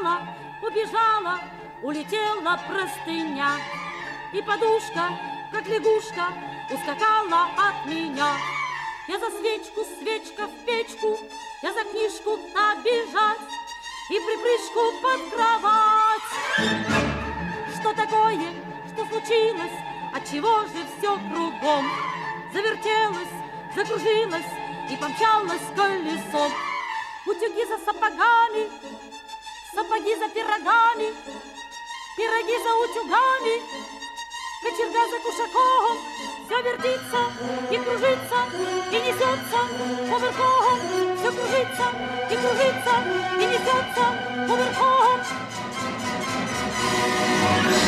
убежала, убежала, улетела простыня. И подушка, как лягушка, ускакала от меня. Я за свечку, свечка в печку, я за книжку обижать и припрыжку под кровать. Что такое, что случилось, отчего же все кругом завертелось, закружилось и помчалось колесом? Утюги за сапогами, сапоги за пирогами, пироги за утюгами, кочерга за кушаком. Все вертится и кружится, и несется поверхом. Все кружится и кружится, и несется поверхом.